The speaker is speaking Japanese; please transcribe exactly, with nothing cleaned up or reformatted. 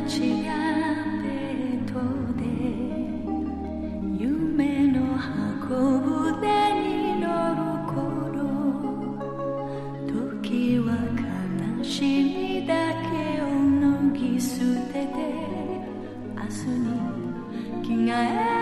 ちがベッドで夢の箱舟に乗る頃、時は悲しみだけを脱ぎ捨てて明日に着替え